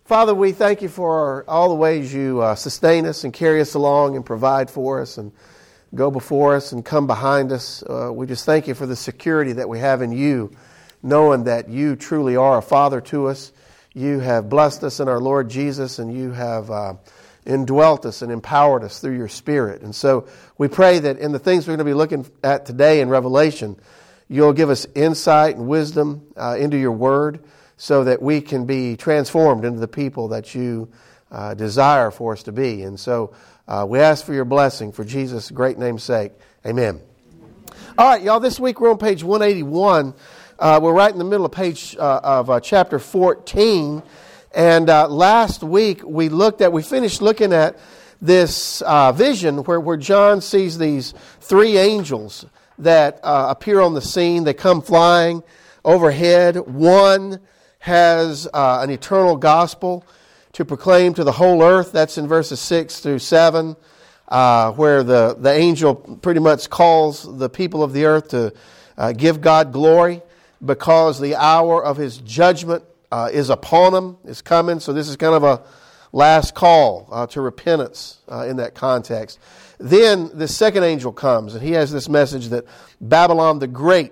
Father, we thank you for all the ways you sustain us and carry us along and provide for us and go before us and come behind us. We just thank you for the security that we have in you, knowing that you truly are a Father to us. You have blessed us in our Lord Jesus, and you have indwelt us and empowered us through your Spirit. And so we pray that in the things we're going to be looking at today in Revelation, you'll give us insight and wisdom into your word, so that we can be transformed into the people that you desire for us to be. And so we ask for your blessing for Jesus' great name's sake. Amen. All right, y'all, this week we're on page 181. We're right in the middle of page of chapter 14. And last week we finished looking at this vision where John sees these three angels that appear on the scene. They come flying overhead. One has an eternal gospel to proclaim to the whole earth. That's in verses 6 through 7, where the angel pretty much calls the people of the earth to give God glory because the hour of his judgment is upon them, is coming. So this is kind of a last call to repentance in that context. Then the second angel comes, and he has this message that Babylon the Great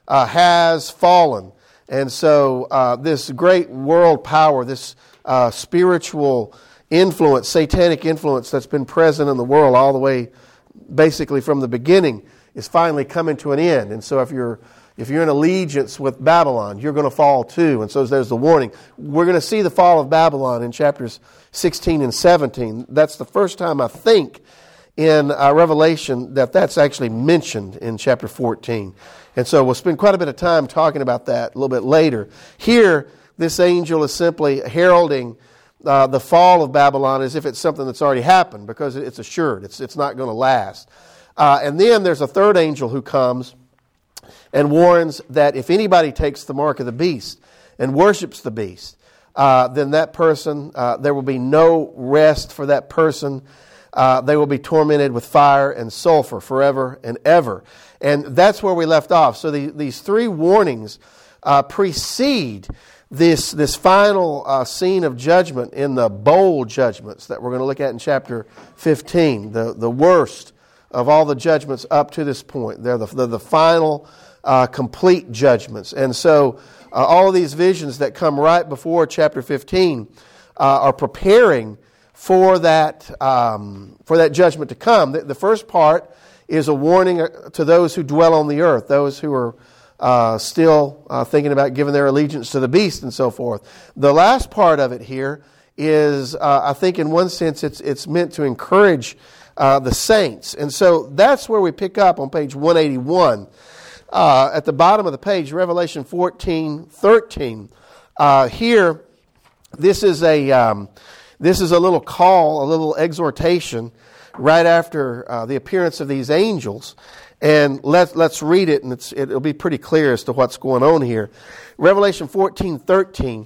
has fallen. And so this great world power, this spiritual influence, satanic influence that's been present in the world all the way basically from the beginning, is finally coming to an end. And so if you're in allegiance with Babylon, you're going to fall too. And so there's the warning. We're going to see the fall of Babylon in chapters 16 and 17. That's the first time, I think, in Revelation that's actually mentioned in chapter 14. And so we'll spend quite a bit of time talking about that a little bit later. Here, this angel is simply heralding the fall of Babylon as if it's something that's already happened, because it's assured. It's not going to last. And then there's a third angel who comes and warns that if anybody takes the mark of the beast and worships the beast, then that person, there will be no rest for that person. They will be tormented with fire and sulfur forever and ever. And that's where we left off. So these three warnings precede this final scene of judgment in the bowl judgments that we're going to look at in chapter 15, the worst of all the judgments up to this point. They're the final complete judgments. And so all of these visions that come right before chapter 15 are preparing for that judgment to come. The first part is a warning to those who dwell on the earth, those who are still thinking about giving their allegiance to the beast and so forth. The last part of it here is, I think in one sense, it's meant to encourage the saints. And so that's where we pick up on page 181. At the bottom of the page, Revelation 14:13. Here, this is a little call, a little exhortation right after the appearance of these angels. And let's read it, and it'll be pretty clear as to what's going on here. Revelation 14:13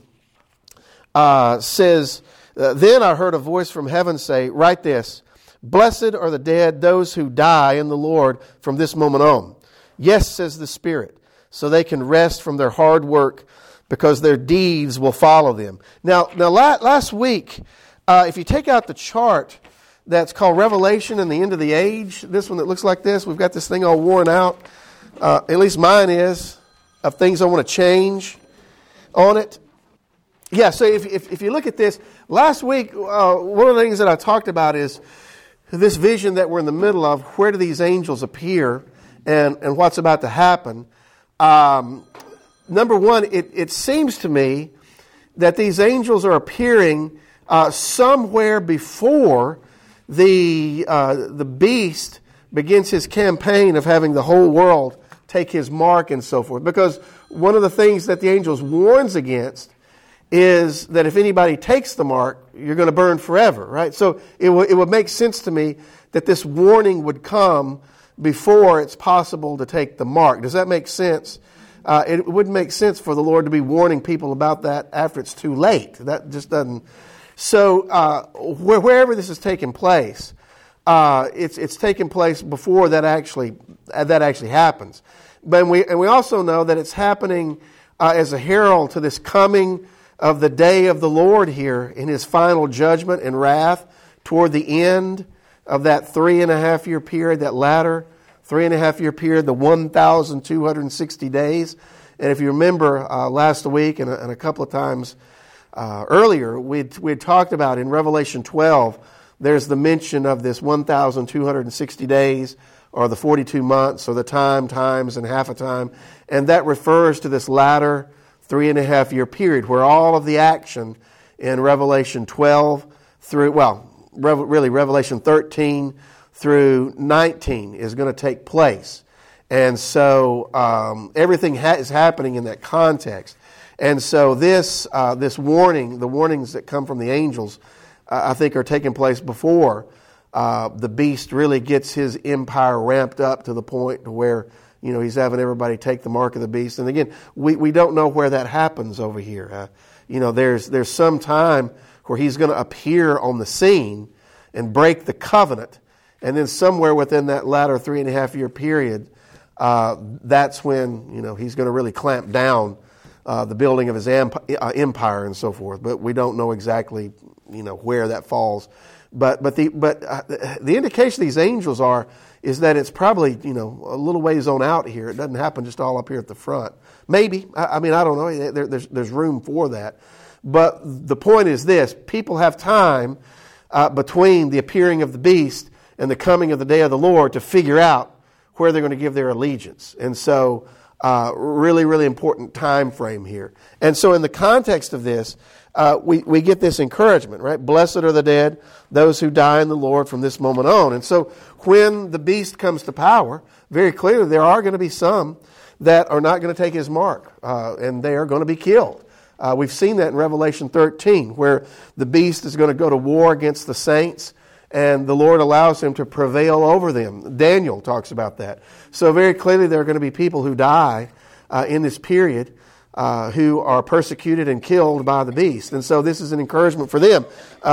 says, Then I heard a voice from heaven say, Write this, Blessed are the dead, those who die in the Lord from this moment on. Yes, says the Spirit, so they can rest from their hard work, because their deeds will follow them. Now last week, if you take out the chart that's called Revelation and the End of the Age, this one that looks like this, we've got this thing all worn out, at least mine is, of things I want to change on it. Yeah, so if you look at this, last week, one of the things that I talked about is this vision that we're in the middle of. Where do these angels appear and what's about to happen? Number one, it seems to me that these angels are appearing somewhere before the beast begins his campaign of having the whole world take his mark and so forth. Because one of the things that the angels warns against is that if anybody takes the mark, you're going to burn forever, right? So it would make sense to me that this warning would come before it's possible to take the mark. Does that make sense? It wouldn't make sense for the Lord to be warning people about that after it's too late. That just doesn't. So wherever this is taking place, it's taking place before that actually happens. But we also know that it's happening as a herald to this coming of the day of the Lord here in His final judgment and wrath toward the end of that 3.5 year period, that latter 3.5 year period, the 1,260 days. And if you remember last week and a couple of times earlier, we had talked about in Revelation 12, there's the mention of this 1,260 days, or the 42 months, or the times, and half a time. And that refers to this latter 3.5 year period where all of the action in Revelation 12 through, really Revelation 13 through 19 is going to take place. And so everything is happening in that context. And so this warning, the warnings that come from the angels, I think are taking place before the beast really gets his empire ramped up to the point to where, he's having everybody take the mark of the beast. And again, we don't know where that happens over here. There's some time where he's going to appear on the scene and break the covenant. And then somewhere within that latter 3.5 year period, that's when, he's going to really clamp down the building of his empire and so forth. But we don't know exactly, where that falls. But the indication these angels is that it's probably, a little ways on out here. It doesn't happen just all up here at the front. Maybe. I don't know. There's room for that. But the point is this. People have time between the appearing of the beast and the coming of the day of the Lord to figure out where they're going to give their allegiance. And so really, really important time frame here. And so in the context of this, we get this encouragement, right? Blessed are the dead, those who die in the Lord from this moment on. And so when the beast comes to power, very clearly there are going to be some that are not going to take his mark, and they are going to be killed. We've seen that in Revelation 13, where the beast is going to go to war against the saints, and the Lord allows him to prevail over them. Daniel talks about that. So very clearly there are going to be people who die in this period who are persecuted and killed by the beast. And so this is an encouragement for them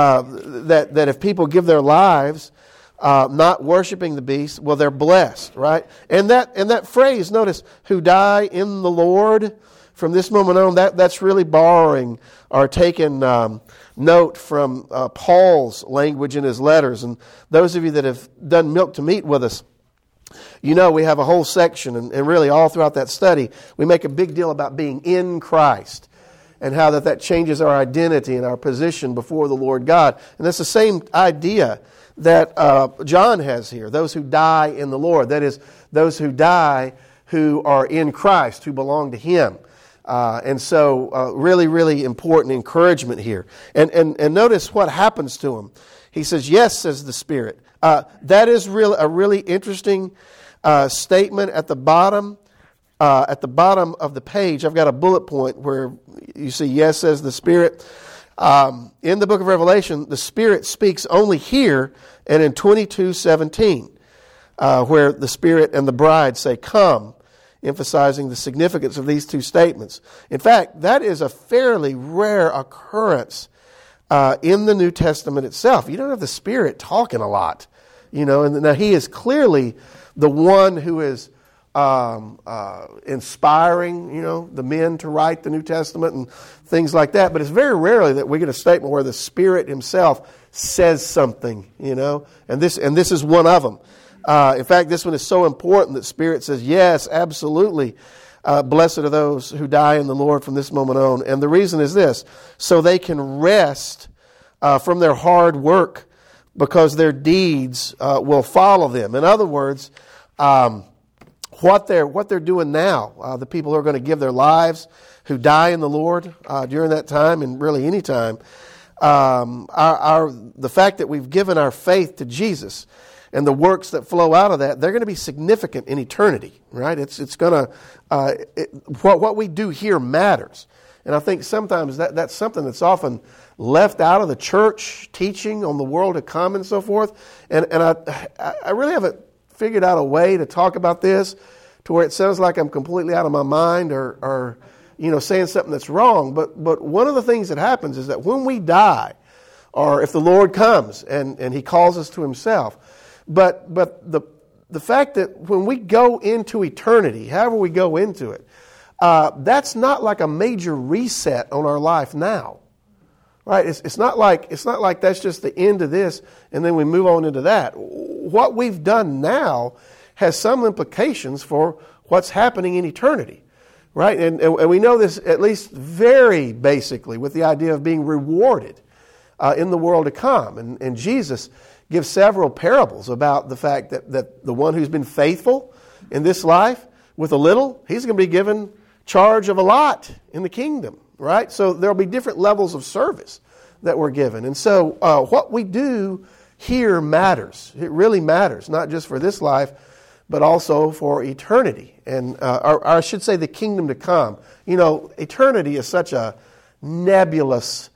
that if people give their lives not worshiping the beast, well, they're blessed, right? And that phrase, notice, who die in the Lord from this moment on, that's really borrowing or taking note from Paul's language in his letters. And those of you that have done Milk to Meat with us, we have a whole section, and really all throughout that study, we make a big deal about being in Christ and how that changes our identity and our position before the Lord God. And that's the same idea that John has here, those who die in the Lord. That is, those who die who are in Christ, who belong to Him. And so really, really important encouragement here. And notice what happens to him. He says, yes, says the Spirit. That is a really interesting statement at the bottom of the page. I've got a bullet point where you see, yes, says the Spirit. In the book of Revelation, the Spirit speaks only here and in 22:17, where the Spirit and the bride say, come, emphasizing the significance of these two statements. In fact, that is a fairly rare occurrence in the New Testament itself. You don't have the Spirit talking a lot, and now He is clearly the one who is inspiring, the men to write the New Testament and things like that. But it's very rarely that we get a statement where the Spirit Himself says something, and this is one of them. In fact, this one is so important that Spirit says, yes, absolutely, blessed are those who die in the Lord from this moment on. And the reason is this, so they can rest from their hard work because their deeds will follow them. In other words, what they're doing now, the people who are going to give their lives, who die in the Lord during that time and really any time, the fact that we've given our faith to Jesus and the works that flow out of that, they're going to be significant in eternity, right? It's going to what we do here matters, and I think sometimes that's something that's often left out of the church teaching on the world to come and so forth. And I really haven't figured out a way to talk about this to where it sounds like I'm completely out of my mind or saying something that's wrong. But one of the things that happens is that when we die, or if the Lord comes and He calls us to Himself. But the fact that when we go into eternity, however we go into it, that's not like a major reset on our life now. Right? It's not like that's just the end of this and then we move on into that. What we've done now has some implications for what's happening in eternity. Right? And we know this at least very basically with the idea of being rewarded in the world to come. And Jesus gives several parables about the fact that the one who's been faithful in this life with a little, he's going to be given charge of a lot in the kingdom. Right? So there'll be different levels of service that we're given. And so what we do here matters. It really matters, not just for this life, but also for eternity. And or I should say the kingdom to come. You know, eternity is such a nebulous,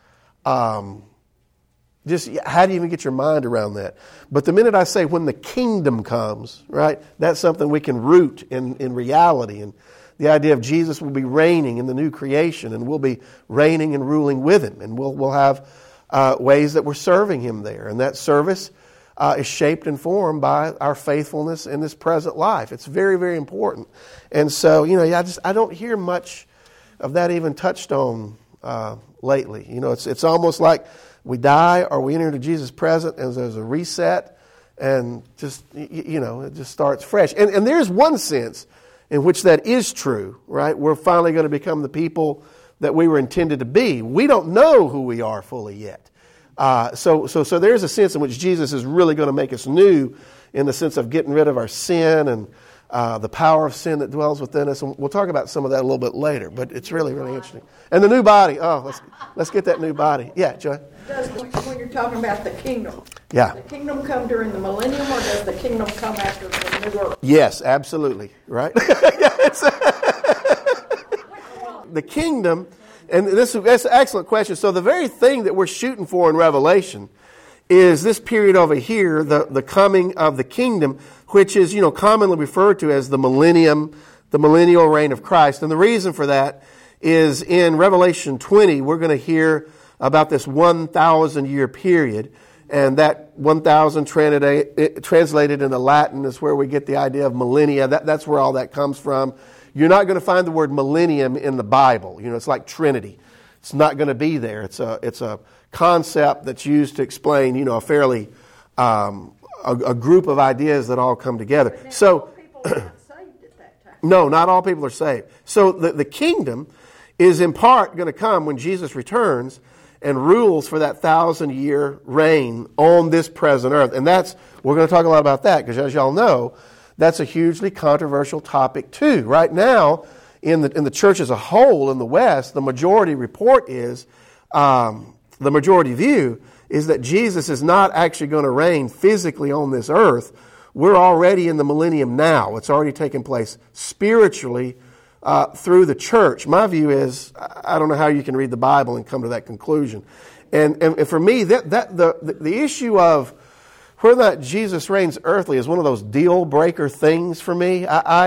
just how do you even get your mind around that? But the minute I say when the kingdom comes, right, that's something we can root in reality. And the idea of Jesus will be reigning in the new creation, and we'll be reigning and ruling with Him. And we'll have ways that we're serving Him there. And that service is shaped and formed by our faithfulness in this present life. It's very, very important. And so, you know, I don't hear much of that even touched on lately. You know, it's almost like we die or we enter into Jesus' presence and there's a reset and just, you know, it just starts fresh. And there's one sense in which that is true, right? We're finally going to become the people that we were intended to be. We don't know who we are fully yet. So there's a sense in which Jesus is really going to make us new in the sense of getting rid of our sin and the power of sin that dwells within us. And we'll talk about some of that a little bit later, but it's really, really interesting. And the new body. Oh, let's get that new body. Yeah, Joy? When you're talking about the kingdom, yeah. Does the kingdom come during the millennium or does the kingdom come after the new earth? Yes, absolutely. Right? The kingdom, and that's an excellent question. So the very thing that we're shooting for in Revelation is this period over here, the coming of the kingdom, which is, you know, commonly referred to as the millennium, the millennial reign of Christ. And the reason for that is in Revelation 20, we're going to hear about this 1,000-year period. And that 1,000 translated into Latin is where we get the idea of millennia. That's where all that comes from. You're not going to find the word millennium in the Bible. You know, it's like Trinity. It's not going to be there. It's a concept that's used to explain, you know, a fairly a group of ideas that all come together. So, all people are not saved at that time. No, not all people are saved. So the kingdom is in part going to come when Jesus returns and rules for that 1,000-year reign on this present earth. And we're going to talk a lot about that because, as y'all know, that's a hugely controversial topic too. Right now, in the church as a whole in the West, the majority report is, the majority view is that Jesus is not actually going to reign physically on this earth. We're already in the millennium now. It's already taken place spiritually through the church. My view is, I don't know how you can read the Bible and come to that conclusion. And for me, the issue of whether or not Jesus reigns earthly is one of those deal breaker things for me.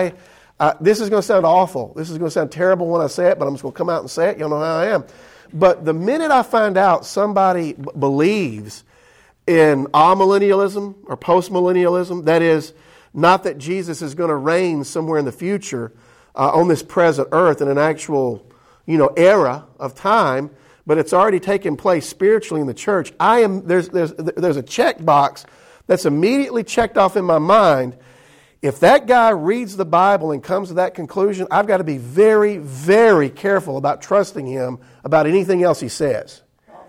This is going to sound awful. This is going to sound terrible when I say it, but I'm just going to come out and say it. You'll know how I am. But the minute I find out somebody believes in amillennialism or postmillennialism, that is, not that Jesus is going to reign somewhere in the future on this present earth in an actual, you know, era of time, but it's already taken place spiritually in the church. There's a check box that's immediately checked off in my mind. If that guy reads the Bible and comes to that conclusion, I've got to be very, very careful about trusting him about anything else he says.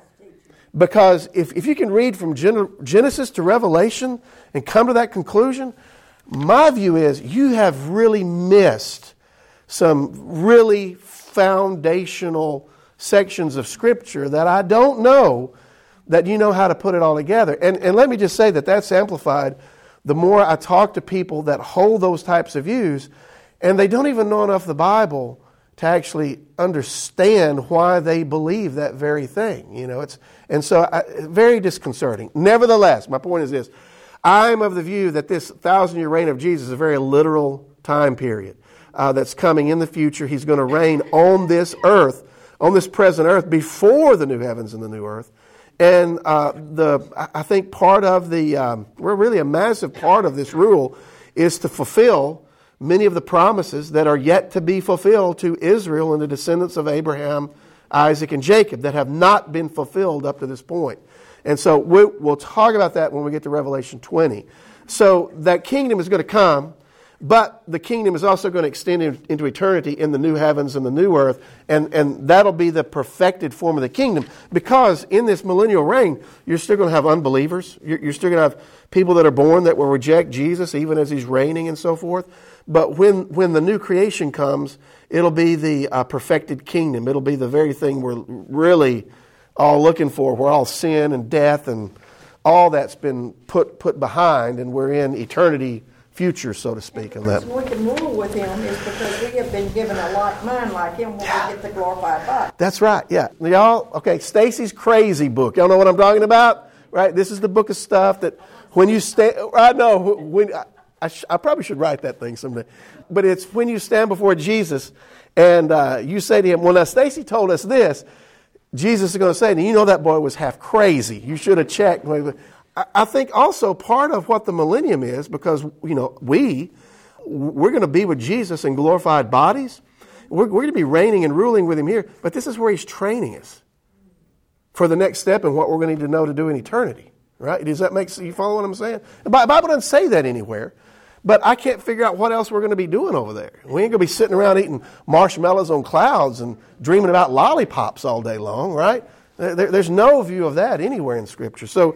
Because if you can read from Genesis to Revelation and come to that conclusion, my view is you have really missed some really foundational sections of Scripture that I don't know that you know how to put it all together. And let me just say that's amplified the more I talk to people that hold those types of views, and they don't even know enough of the Bible to actually understand why they believe that very thing. You know, very disconcerting. Nevertheless, my point is this: I'm of the view that this 1,000-year reign of Jesus is a very literal time period that's coming in the future. He's going to reign on this earth, on this present earth, before the new heavens and the new earth. And I think part of really a massive part of this rule is to fulfill many of the promises that are yet to be fulfilled to Israel and the descendants of Abraham, Isaac, and Jacob that have not been fulfilled up to this point. And so we'll talk about that when we get to Revelation 20. So that kingdom is going to come, but the kingdom is also going to extend into eternity in the new heavens and the new earth, and that'll be the perfected form of the kingdom, because in this millennial reign, you're still going to have unbelievers. You're still going to have people that are born that will reject Jesus even as he's reigning and so forth. But when the new creation comes, it'll be the perfected kingdom. It'll be the very thing we're really all looking for, where all sin and death and all that's been put behind, and we're in eternity future, so to speak. And the reason we can rule with him is because we have been given a like mind like him when we get the glorified body. That's right, yeah. Y'all, okay, Stacy's Crazy Book. Y'all know what I'm talking about? Right? This is the book of stuff that when you stand, I know, when I probably should write that thing someday. But it's when you stand before Jesus and you say to him, well, now Stacy told us this. Jesus is going to say, you know that boy was half crazy. You should have checked. I think also part of what the millennium is, because, you know, we're going to be with Jesus in glorified bodies. We're going to be reigning and ruling with him here. But this is where he's training us for the next step in what we're going to need to know to do in eternity. Right? Does that make sense? You follow what I'm saying? The Bible doesn't say that anywhere. But I can't figure out what else we're going to be doing over there. We ain't going to be sitting around eating marshmallows on clouds and dreaming about lollipops all day long, right? There's no view of that anywhere in Scripture. So,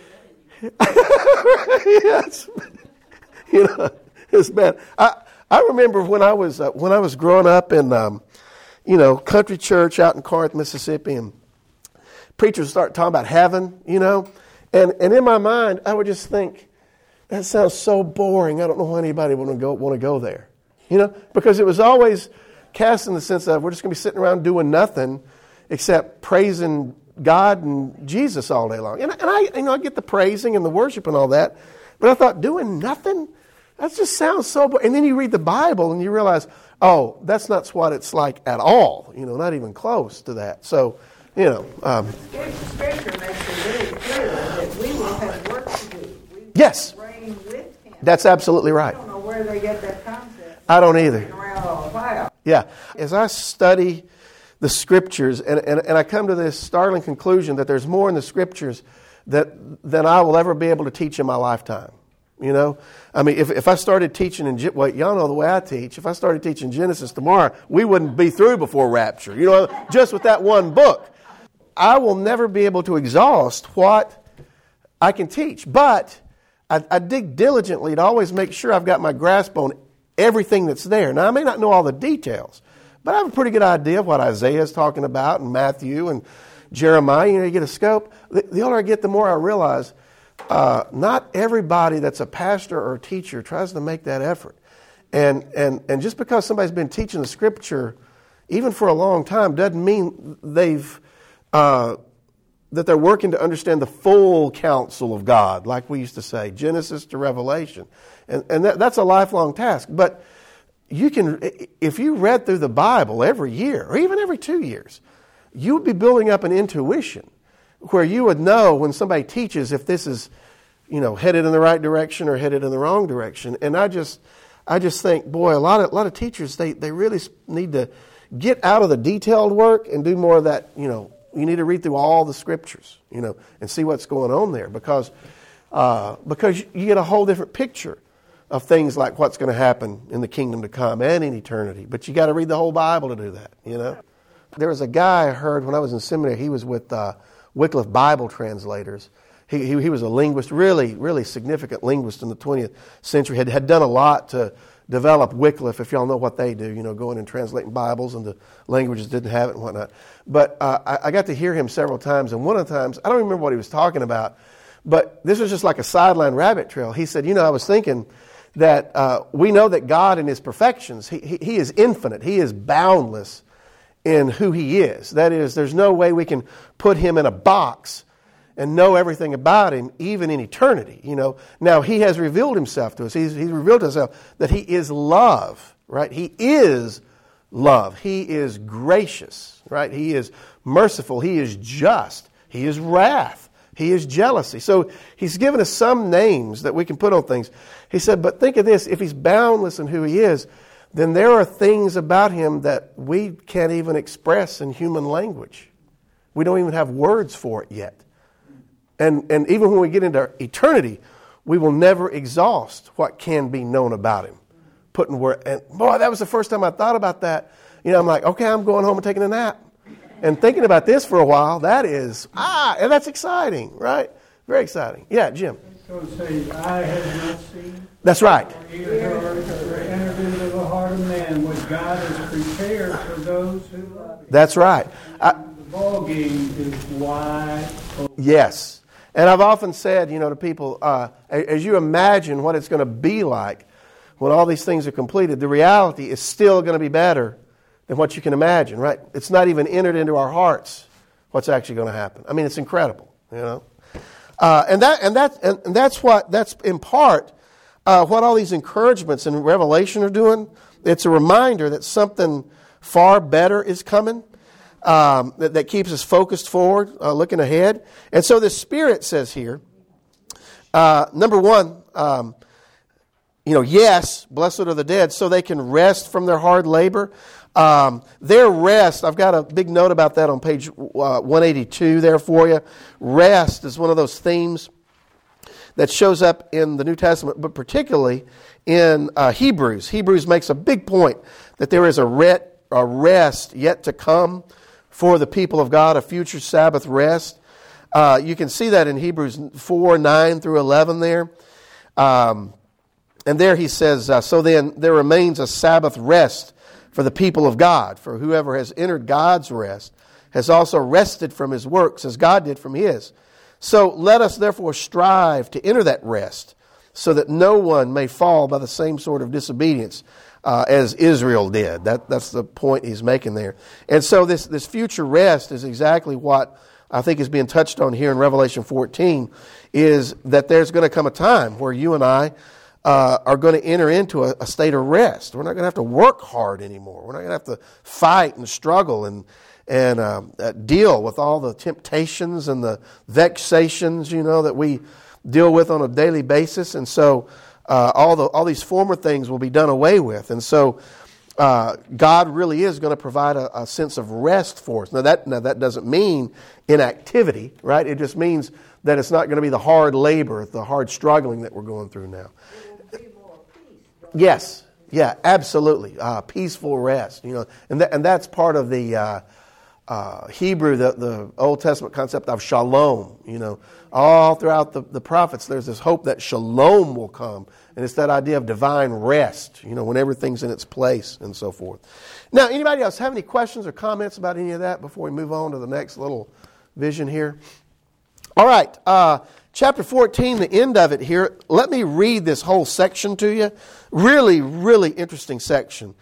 yes, you know, it's bad. I remember when I was growing up in, country church out in Corinth, Mississippi, and preachers start talking about heaven, you know, and in my mind I would just think, that sounds so boring. I don't know why anybody want to go there. You know, because it was always cast in the sense of we're just going to be sitting around doing nothing except praising God and Jesus all day long. And I get the praising and the worship and all that, but I thought doing nothing, that just sounds so boring. And then you read the Bible and you realize, oh, that's not what it's like at all. You know, not even close to that. So, you know, Scripture makes it very clear that we will have work to do. Yes. With him. That's absolutely right. I don't know where they get that concept. I don't either. Around all the while. Yeah. As I study the Scriptures, and I come to this startling conclusion that there's more in the Scriptures than I will ever be able to teach in my lifetime. You know? I mean, if I started teaching y'all know the way I teach. If I started teaching Genesis tomorrow, we wouldn't be through before rapture. You know, just with that one book. I will never be able to exhaust what I can teach. But I dig diligently to always make sure I've got my grasp on everything that's there. Now, I may not know all the details, but I have a pretty good idea of what Isaiah is talking about and Matthew and Jeremiah. You know, you get a scope. The older I get, the more I realize not everybody that's a pastor or a teacher tries to make that effort. And just because somebody's been teaching the Scripture, even for a long time, doesn't mean that they're working to understand the full counsel of God, like we used to say, Genesis to Revelation. And that's a lifelong task. But you can, if you read through the Bible every year, or even every 2 years, you would be building up an intuition where you would know when somebody teaches if this is, you know, headed in the right direction or headed in the wrong direction. And I just think, boy, a lot of teachers, they really need to get out of the detailed work and do more of that, you know. You need to read through all the Scriptures, you know, and see what's going on there, because you get a whole different picture of things like what's going to happen in the kingdom to come and in eternity. But you got to read the whole Bible to do that, you know. There was a guy I heard when I was in seminary. He was with Wycliffe Bible Translators. He was a linguist, really, really significant linguist in the 20th century. Had done a lot to develop Wycliffe, if y'all know what they do, you know, going and translating Bibles into languages that didn't have it and whatnot. But I got to hear him several times, and one of the times, I don't remember what he was talking about, but this was just like a sideline rabbit trail. He said, you know, I was thinking that we know that God in His perfections, He is infinite. He is boundless in who He is. That is, there's no way we can put Him in a box and know everything about Him, even in eternity. You know, now He has revealed Himself to us. He's revealed to Himself that He is love, right? He is love. He is gracious, right? He is merciful. He is just. He is wrath. He is jealousy. So he's given us some names that we can put on things. He said, but think of this, if he's boundless in who he is, then there are things about him that we can't even express in human language. We don't even have words for it yet. And even when we get into eternity, we will never exhaust what can be known about him. Putting word, and boy, that was the first time I thought about that. I'm like, okay, I'm going home and taking a nap. And thinking about this for a while, that is, and that's exciting, right? Very exciting. Yeah, Jim. So say, eye has not seen. That's right. Ear heard, or entered into the heart of man what God has prepared for those who love him. That's right. The ball game is wide open. Yes. And I've often said, to people, as you imagine what it's going to be like when all these things are completed, the reality is still going to be better than what you can imagine, right? It's not even entered into our hearts what's actually going to happen. I mean, it's incredible, And that's in part what all these encouragements in Revelation are doing. It's a reminder that something far better is coming. That keeps us focused forward, looking ahead. And so the Spirit says here, number one, yes, blessed are the dead, so they can rest from their hard labor. Their rest, I've got a big note about that on page 182 there for you. Rest is one of those themes that shows up in the New Testament, but particularly in Hebrews. Hebrews makes a big point that there is a rest yet to come for the people of God, a future Sabbath rest. You can see that in Hebrews 4, 9 through 11 there. And there he says, so then there remains a Sabbath rest for the people of God. For whoever has entered God's rest has also rested from his works as God did from his. So let us therefore strive to enter that rest so that no one may fall by the same sort of disobedience as Israel did. That's the point he's making there. And so this future rest is exactly what I think is being touched on here in Revelation 14, is that there's going to come a time where you and I are going to enter into a state of rest. We're not going to have to work hard anymore. We're not going to have to fight and struggle and deal with all the temptations and the vexations, that we deal with on a daily basis. And so all these former things will be done away with. And so God really is going to provide a sense of rest for us. Now that doesn't mean inactivity, right? It just means that it's not going to be the hard labor, the hard struggling that we're going through now. Yes, yeah, absolutely. Peaceful rest, and that's part of the Hebrew, the Old Testament concept of shalom. All throughout the prophets, there's this hope that shalom will come, and it's that idea of divine rest. When everything's in its place and so forth. Now, anybody else have any questions or comments about any of that before we move on to the next little vision here? All right. Chapter 14, the end of it here. Let me read this whole section to you. Really, really interesting section.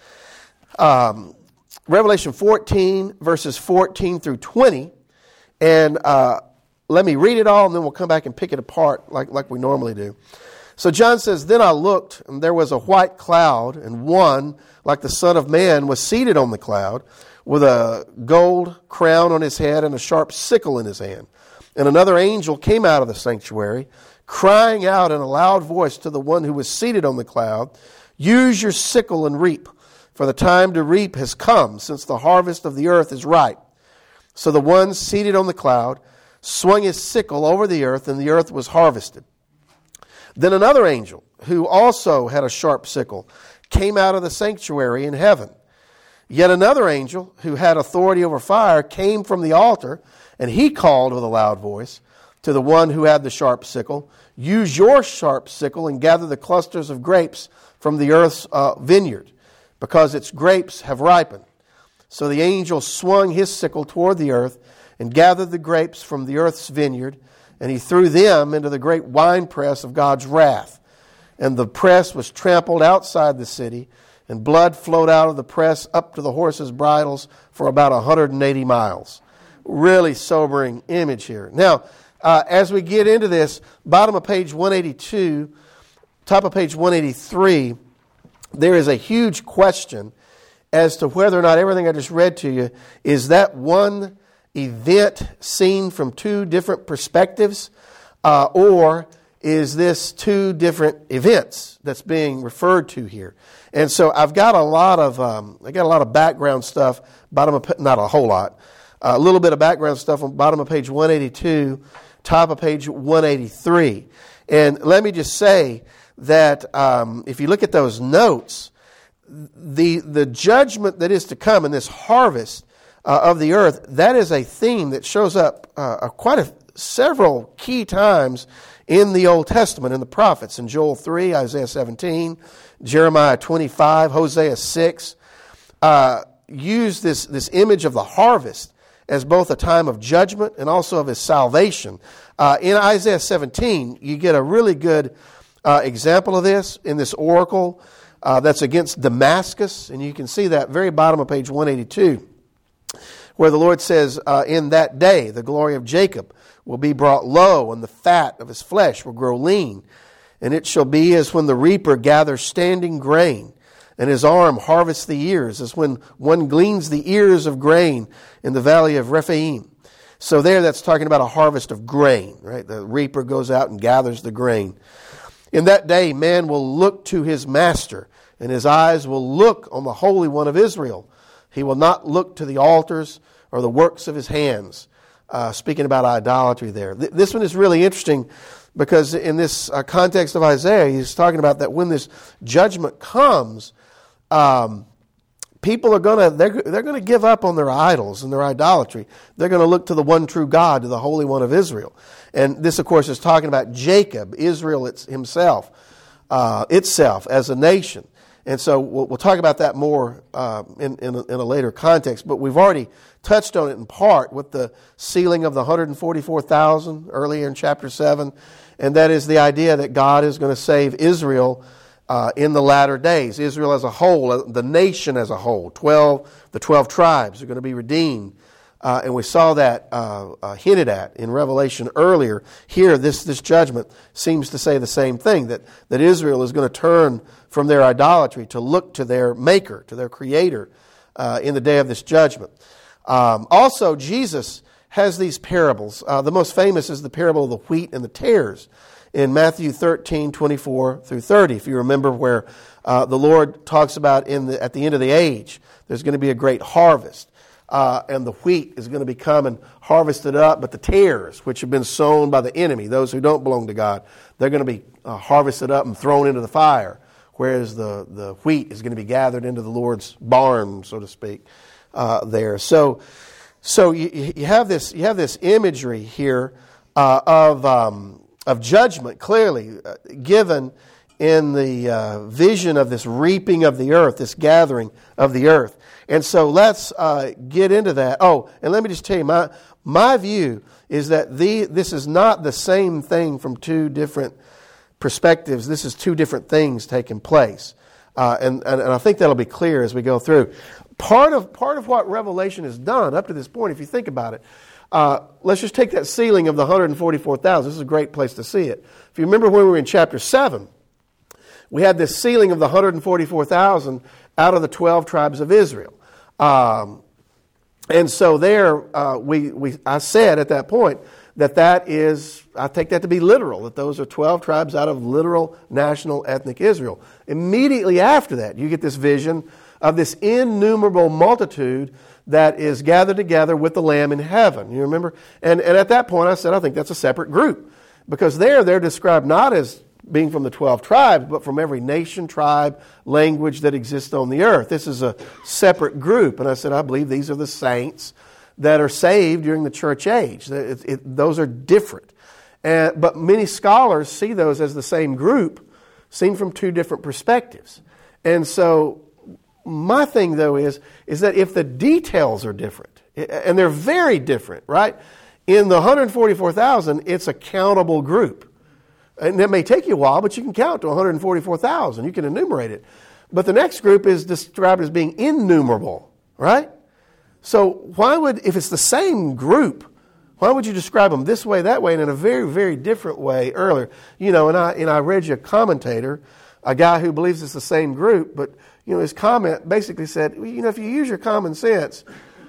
Revelation 14, verses 14 through 20. And let me read it all, and then we'll come back and pick it apart like we normally do. So John says, Then I looked, and there was a white cloud, and one, like the Son of Man, was seated on the cloud, with a gold crown on his head and a sharp sickle in his hand. And another angel came out of the sanctuary, crying out in a loud voice to the one who was seated on the cloud, Use your sickle and reap, for the time to reap has come, since the harvest of the earth is ripe. So the one seated on the cloud swung his sickle over the earth, and the earth was harvested. Then another angel, who also had a sharp sickle, came out of the sanctuary in heaven. Yet another angel, who had authority over fire, came from the altar, and he called with a loud voice to the one who had the sharp sickle, Use your sharp sickle and gather the clusters of grapes from the earth's vineyard, because its grapes have ripened. So the angel swung his sickle toward the earth and gathered the grapes from the earth's vineyard, and he threw them into the great winepress of God's wrath. And the press was trampled outside the city, and blood flowed out of the press up to the horses' bridles for about 180 miles. Really sobering image here. Now, as we get into this, bottom of page 182, top of page 183, there is a huge question as to whether or not everything I just read to you is that one event seen from two different perspectives, or is this two different events that's being referred to here? And so I've got a lot of background stuff. Not a whole lot, a little bit of background stuff on bottom of page 182, top of page 183. And let me just say that if you look at those notes, the judgment that is to come in this harvest of the earth, that is a theme that shows up several key times in the Old Testament, in the prophets, in Joel 3, Isaiah 17, Jeremiah 25, Hosea 6, use this image of the harvest as both a time of judgment and also of His salvation. In Isaiah 17, you get a really good example of this in this oracle that's against Damascus, and you can see that very bottom of page 182, where the Lord says, in that day, the glory of Jacob will be brought low, and the fat of his flesh will grow lean. And it shall be as when the reaper gathers standing grain, and his arm harvests the ears, as when one gleans the ears of grain in the valley of Rephaim. So there, that's talking about a harvest of grain, right? The reaper goes out and gathers the grain. In that day, man will look to his master, and his eyes will look on the Holy One of Israel. He will not look to the altars or the works of his hands. Speaking about idolatry there. This one is really interesting because in this context of Isaiah, he's talking about that when this judgment comes, people are they're going to give up on their idols and their idolatry. They're going to look to the one true God, to the Holy One of Israel. And this, of course, is talking about Jacob, Israel itself as a nation. And so we'll talk about that more in a later context. But we've already touched on it in part with the sealing of the 144,000 earlier in chapter 7. And that is the idea that God is going to save Israel in the latter days. Israel as a whole, the nation as a whole. The 12 tribes are going to be redeemed. And we saw that hinted at in Revelation earlier. Here, this judgment seems to say the same thing, that Israel is going to turn from their idolatry to look to their Maker, to their Creator, in the day of this judgment. Also, Jesus has these parables. The most famous is the parable of the wheat and the tares in Matthew 13, 24 through 30. If you remember where the Lord talks about at the end of the age, there's going to be a great harvest. And the wheat is going to be come and harvested up, but the tares, which have been sown by the enemy, those who don't belong to God, they're going to be harvested up and thrown into the fire, whereas the wheat is going to be gathered into the Lord's barn, so to speak, there. So you have this imagery here of judgment clearly given in the vision of this reaping of the earth, this gathering of the earth. And so let's get into that. Oh, and let me just tell you, my view is that this is not the same thing from two different perspectives. This is two different things taking place. And I think that'll be clear as we go through. Part of what Revelation has done up to this point, if you think about it, let's just take that sealing of the 144,000. This is a great place to see it. If you remember when we were in chapter 7, we had this sealing of the 144,000 out of the 12 tribes of Israel. And so there, I said at that point that is, I take that to be literal, that those are 12 tribes out of literal national ethnic Israel. Immediately after that, you get this vision of this innumerable multitude that is gathered together with the Lamb in heaven. You remember? And at that point I said, I think that's a separate group. Because they're described not as being from the 12 tribes, but from every nation, tribe, language that exists on the earth. This is a separate group. And I said, I believe these are the saints that are saved during the church age. Those are different. But many scholars see those as the same group, seen from two different perspectives. And so my thing, though, is that if the details are different, and they're very different, right? In the 144,000, it's a countable group. And it may take you a while, but you can count to 144,000. You can enumerate it. But the next group is described as being innumerable, right? So if it's the same group, why would you describe them this way, that way, and in a very, very different way earlier? You know, and I read you a commentator, a guy who believes it's the same group, but his comment basically said, if you use your common sense,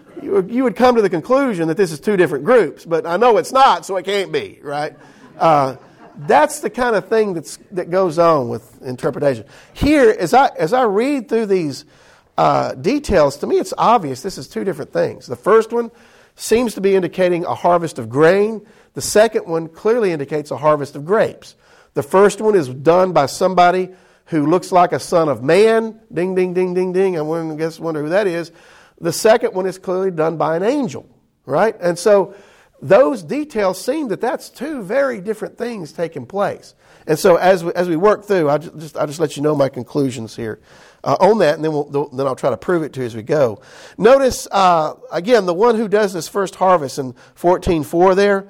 you would come to the conclusion that this is two different groups, but I know it's not, so it can't be, right? That's the kind of thing that goes on with interpretation. Here, as I read through these details, to me it's obvious this is two different things. The first one seems to be indicating a harvest of grain. The second one clearly indicates a harvest of grapes. The first one is done by somebody who looks like a son of man. Ding, ding, ding, ding, ding. I wonder who that is. The second one is clearly done by an angel, right? And so those details seem that that's two very different things taking place. And so as we work through, I'll just let you know my conclusions here on that, and then I'll try to prove it to you as we go. Notice, again, the one who does this first harvest in 14:4 there,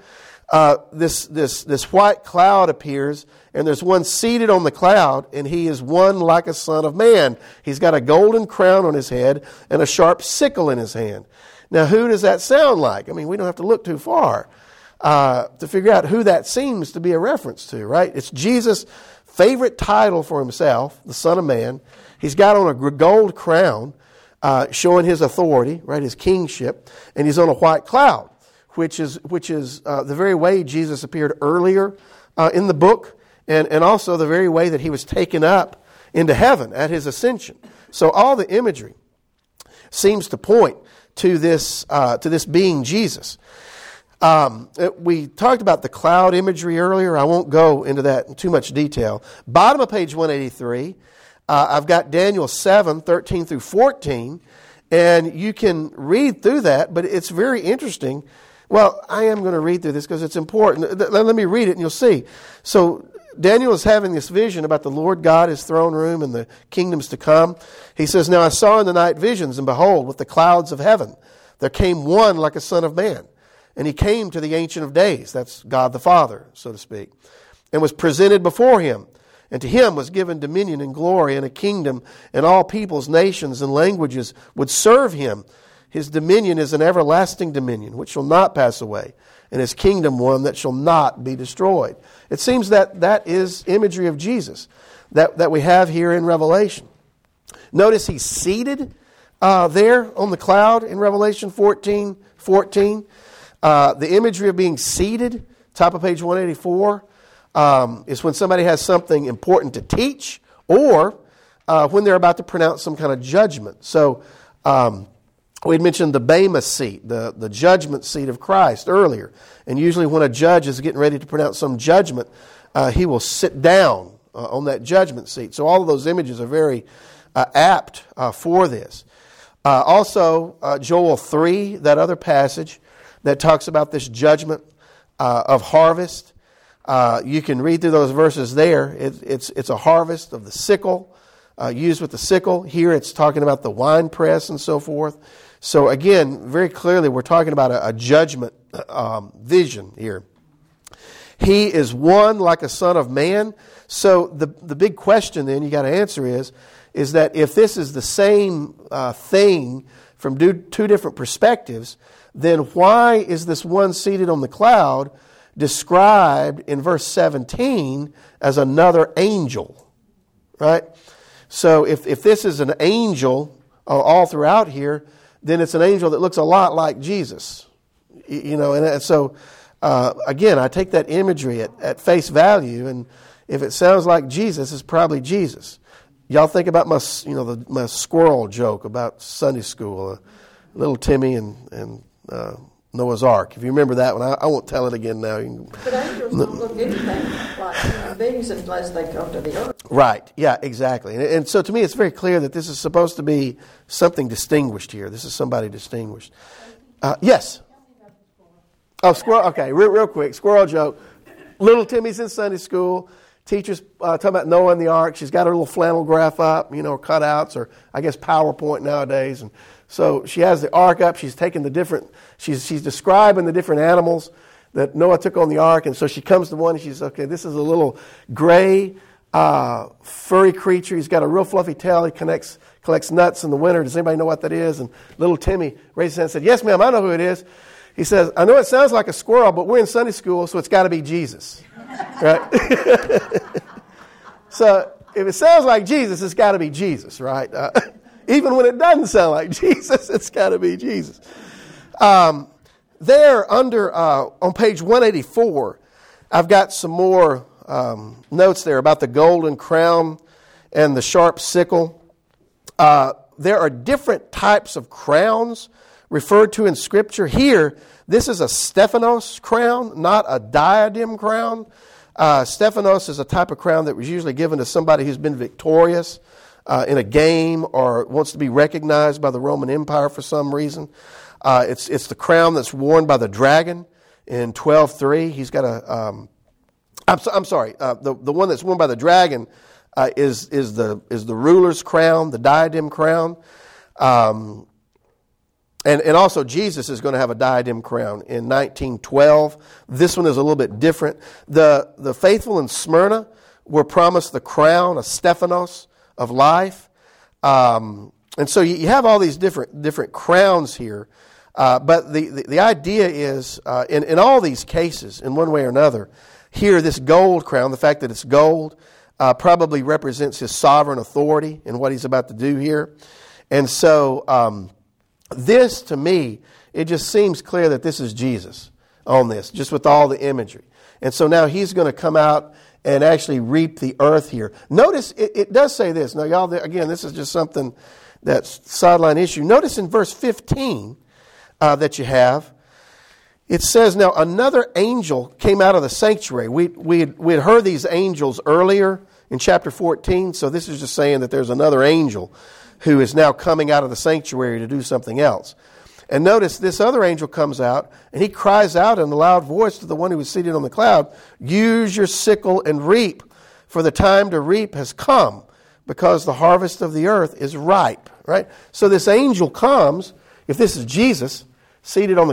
this white cloud appears, and there's one seated on the cloud, and he is one like a son of man. He's got a golden crown on his head and a sharp sickle in his hand. Now, who does that sound like? I mean, we don't have to look too far to figure out who that seems to be a reference to, right? It's Jesus' favorite title for himself, the Son of Man. He's got on a gold crown showing his authority, right, his kingship, and he's on a white cloud, which is the very way Jesus appeared earlier in the book, and also the very way that he was taken up into heaven at his ascension. So all the imagery seems to point to this being Jesus. We talked about the cloud imagery earlier. I won't go into that in too much detail. Bottom of page 183, I've got Daniel 7:13 through 14, and you can read through that, but it's very interesting. Well, I am going to read through this because it's important. Let me read it and you'll see. So Daniel is having this vision about the Lord God, his throne room, and the kingdoms to come. He says, "Now I saw in the night visions, and behold, with the clouds of heaven, there came one like a son of man. And he came to the Ancient of Days," that's God the Father, so to speak, "and was presented before him. And to him was given dominion and glory and a kingdom, and all peoples, nations, and languages would serve him. His dominion is an everlasting dominion, which shall not pass away, and his kingdom one that shall not be destroyed." It seems that is imagery of Jesus that we have here in Revelation. Notice he's seated there on the cloud in Revelation 14:14. The imagery of being seated, top of page 184, is when somebody has something important to teach, or when they're about to pronounce some kind of judgment. So we had mentioned the Bema seat, the judgment seat of Christ earlier. And usually when a judge is getting ready to pronounce some judgment, he will sit down on that judgment seat. So all of those images are very apt for this. Also, Joel 3, that other passage that talks about this judgment of harvest. You can read through those verses there. It's a harvest of the sickle, used with the sickle. Here it's talking about the winepress and so forth. So again, very clearly we're talking about a judgment vision here. He is one like a son of man. So the big question then you got to answer is that if this is the same thing from two different perspectives, then why is this one seated on the cloud described in verse 17 as another angel? Right? So if this is an angel all throughout here, then it's an angel that looks a lot like Jesus. You know, and so again, I take that imagery at face value, and if it sounds like Jesus, it's probably Jesus. Y'all think about my squirrel joke about Sunday school, little Timmy and Noah's Ark. If you remember that one, I won't tell it again now. But angels don't look anything like human beings unless they come to the earth. Right. Yeah, exactly. And so to me, it's very clear that this is supposed to be something distinguished here. This is somebody distinguished. Yes? Oh, squirrel. Okay, real quick. Squirrel joke. Little Timmy's in Sunday school. Teacher's talking about Noah and the Ark. She's got her little flannel graph up, or cutouts, or I guess PowerPoint nowadays. And so she has the Ark up. She's taking she's describing the different animals that Noah took on the Ark. And so she comes to one and she's, okay, this is a little gray, furry creature. He's got a real fluffy tail. He collects nuts in the winter. Does anybody know what that is? And little Timmy raised his hand and said, "Yes, ma'am, I know who it is." He says, "I know it sounds like a squirrel, but we're in Sunday school, so it's got to be Jesus." Right? So if it sounds like Jesus, it's got to be Jesus, right? Even when it doesn't sound like Jesus, it's got to be Jesus. There under on page 184, I've got some more notes there about the golden crown and the sharp sickle. There are different types of crowns referred to in Scripture. Here, this is a Stephanos crown, not a diadem crown. Stephanos is a type of crown that was usually given to somebody who's been victorious in a game or wants to be recognized by the Roman Empire for some reason. It's the crown that's worn by the dragon in 12:3. He's got a. I'm sorry. The one that's worn by the dragon is the ruler's crown, the diadem crown, and also Jesus is going to have a diadem crown in 1912. This one is a little bit different. The faithful in Smyrna were promised the crown, a Stephanos of life, and so you have all these different crowns here. But the idea is, in all these cases, in one way or another, here this gold crown, the fact that it's gold, probably represents his sovereign authority in what he's about to do here. And so this, to me, it just seems clear that this is Jesus on this, just with all the imagery. And so now he's going to come out and actually reap the earth here. Notice it does say this. Now, y'all, again, this is just something that's sideline issue. Notice in verse 15 that you have, it says, now another angel came out of the sanctuary. We had heard these angels earlier in chapter 14, so this is just saying that there's another angel who is now coming out of the sanctuary to do something else. And notice this other angel comes out, and he cries out in a loud voice to the one who was seated on the cloud, use your sickle and reap, for the time to reap has come, because the harvest of the earth is ripe. Right? So this angel comes, if this is Jesus, seated on the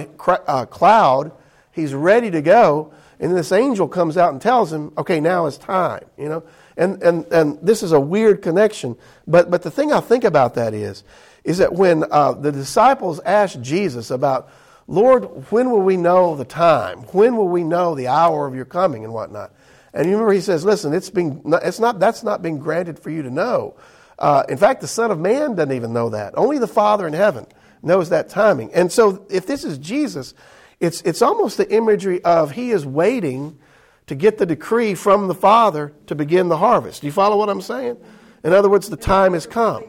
cloud, he's ready to go, and this angel comes out and tells him, okay, now is time, you know. And this is a weird connection, but the thing I think about that is that when the disciples asked Jesus about, Lord, when will we know the time? When will we know the hour of your coming and whatnot? And you remember he says, listen, that's not been granted for you to know. In fact, the Son of Man doesn't even know that. Only the Father in heaven knows that timing. And so if this is Jesus, it's almost the imagery of he is waiting to get the decree from the Father to begin the harvest. Do you follow what I'm saying? In other words, the time has come.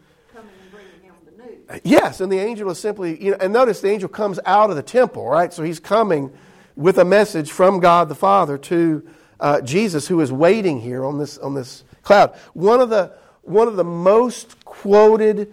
Yes, and the angel is simply, and notice the angel comes out of the temple, right? So he's coming with a message from God the Father to Jesus, who is waiting here on this cloud. One of the most quoted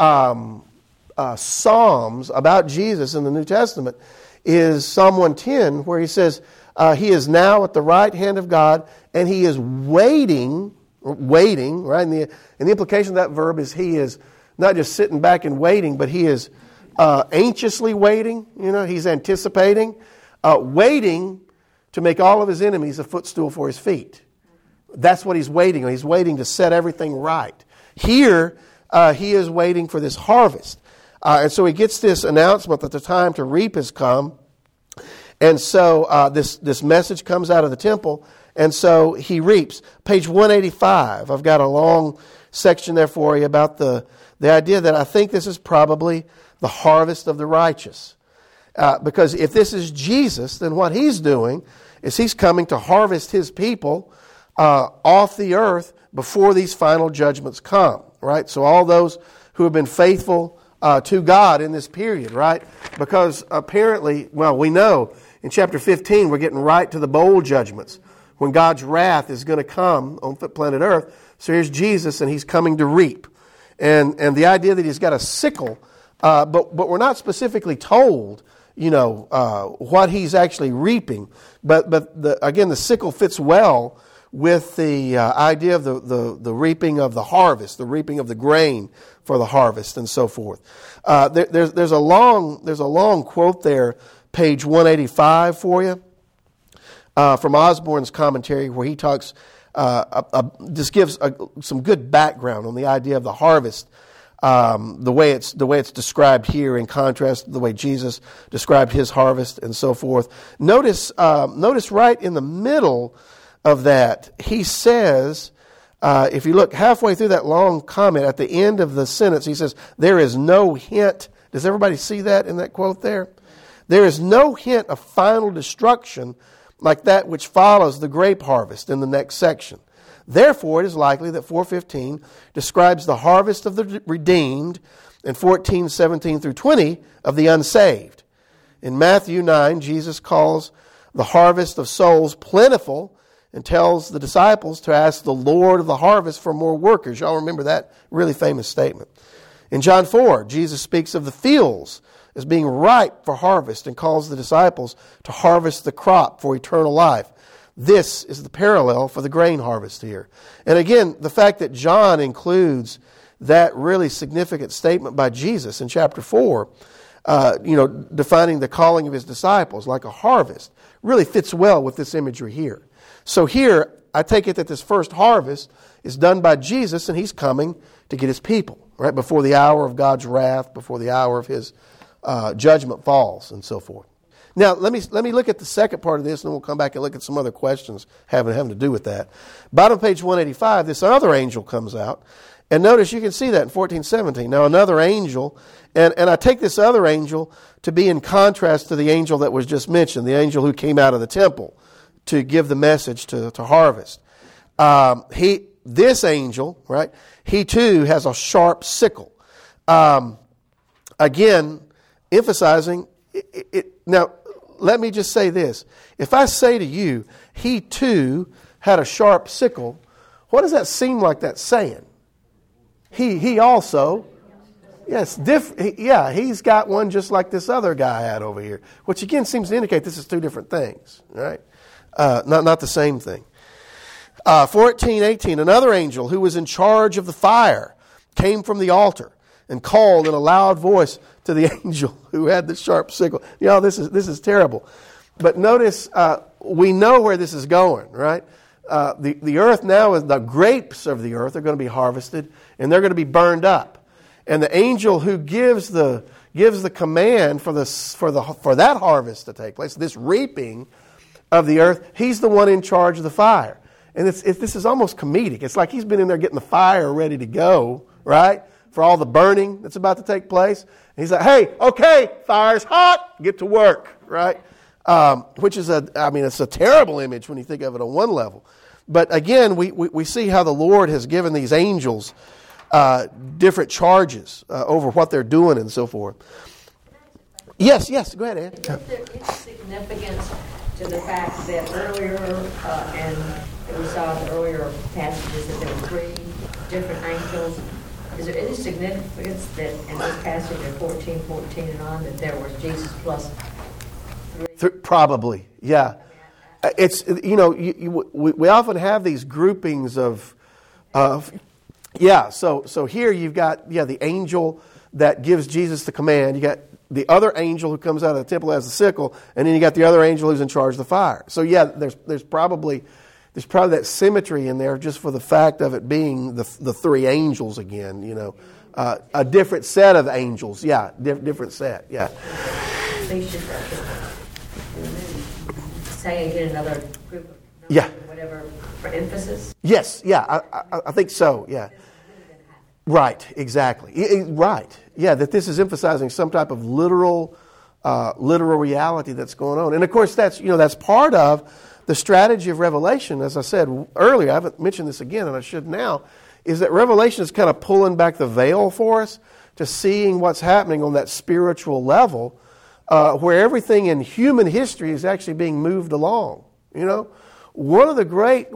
psalms about Jesus in the New Testament is Psalm 110, where he says, he is now at the right hand of God, and he is waiting, right? And the implication of that verb is he is not just sitting back and waiting, but he is anxiously waiting. He's anticipating, waiting to make all of his enemies a footstool for his feet. That's what he's waiting on. He's waiting to set everything right. Here, he is waiting for this harvest. And so he gets this announcement that the time to reap has come. And so this message comes out of the temple, and so he reaps. Page 185, I've got a long section there for you about the idea that I think this is probably the harvest of the righteous. Because if this is Jesus, then what he's doing is he's coming to harvest his people off the earth before these final judgments come, right? So all those who have been faithful to God in this period, right? Because apparently, we know in chapter 15 we're getting right to the bowl judgments when God's wrath is going to come on planet Earth. So here's Jesus, and he's coming to reap. And the idea that he's got a sickle, but we're not specifically told, what he's actually reaping. But again, the sickle fits well with the idea of the reaping of the harvest, the reaping of the grain for the harvest, and so forth. There's a long quote there, page 185 for you, from Osborne's commentary, where he talks, just gives some good background on the idea of the harvest, the way it's described here in contrast to the way Jesus described his harvest and so forth. Notice right in the middle of that, he says, if you look halfway through that long comment, at the end of the sentence, he says, there is no hint Does everybody see that in that quote there? There is no hint of final destruction like that which follows the grape harvest in the next section. Therefore, it is likely that 4:15 describes the harvest of the redeemed and 14:17 through 20 of the unsaved. In Matthew 9, Jesus calls the harvest of souls plentiful and tells the disciples to ask the Lord of the harvest for more workers. Y'all remember that really famous statement. In John 4, Jesus speaks of the fields as being ripe for harvest and calls the disciples to harvest the crop for eternal life. This is the parallel for the grain harvest here. And again, the fact that John includes that really significant statement by Jesus in chapter 4, defining the calling of his disciples like a harvest, really fits well with this imagery here. So here, I take it that this first harvest is done by Jesus, and he's coming to get his people, right, before the hour of God's wrath, before the hour of his judgment falls, and so forth. Now, let me look at the second part of this, and then we'll come back and look at some other questions having to do with that. Bottom of page 185, this other angel comes out, and notice you can see that in 14:17. Now, another angel, and I take this other angel to be in contrast to the angel that was just mentioned, the angel who came out of the temple to give the message to harvest. This angel, right, he too has a sharp sickle. Again, emphasizing it. Now, let me just say this. If I say to you, he too had a sharp sickle, what does that seem like that's saying? He also, yes, he's got one just like this other guy had over here, which again seems to indicate this is two different things, right? Not the same thing. 14:18, another angel who was in charge of the fire came from the altar and called in a loud voice to the angel who had the sharp sickle. This is terrible. But notice, we know where this is going, right? The earth now, the grapes of the earth are going to be harvested, and they're going to be burned up. And the angel who gives the command for that harvest to take place, this reaping of the earth, he's the one in charge of the fire. And this is almost comedic. It's like he's been in there getting the fire ready to go, right, for all the burning that's about to take place. And he's like, hey, okay, fire's hot, get to work, right? Which is it's a terrible image when you think of it on one level. But again, we see how the Lord has given these angels different charges over what they're doing and so forth. Yes, go ahead, Ann. Is there any significance to the fact that earlier, and we saw in the earlier passages that there were three different angels? Is there any significance that in this passage in 14:14 and on that there was Jesus plus three? Probably, yeah. It's we often have these groupings of So here you've got the angel that gives Jesus the command. You got the other angel who comes out of the temple as a sickle, and then you got the other angel who's in charge of the fire. So there's probably that symmetry in there just for the fact of it being the three angels again. A different set of angels. Yeah, different set. Yeah. They should say again another group of numbers or whatever for emphasis. Yes. Yeah. I think so. Yeah. Right. Exactly. Right. Yeah. That this is emphasizing some type of literal reality that's going on, and of course that's part of the strategy of Revelation. As I said earlier, I haven't mentioned this again, and I should now, is that Revelation is kind of pulling back the veil for us to seeing what's happening on that spiritual level, where everything in human history is actually being moved along. One of the great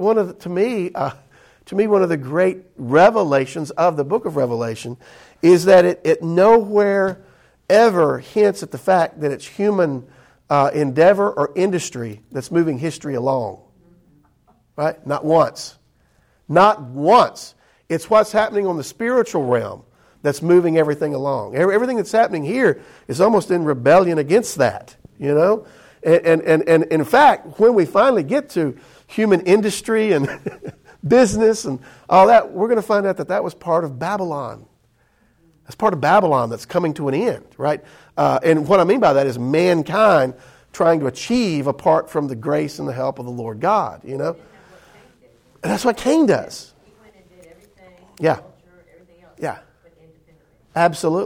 revelations of the book of Revelation is that it nowhere ever hints at the fact that it's human endeavor or industry that's moving history along. Right? Not once. Not once. It's what's happening on the spiritual realm that's moving everything along. Everything that's happening here is almost in rebellion against that, And in fact, when we finally get to human industry and business and all that, we're going to find out that was part of Babylon. That's part of Babylon that's coming to an end, right? And what I mean by that is mankind trying to achieve apart from the grace and the help of the Lord God, And that's what Cain does. He went and did everything, Yeah. culture, everything else, Yeah. but independently. Absolutely.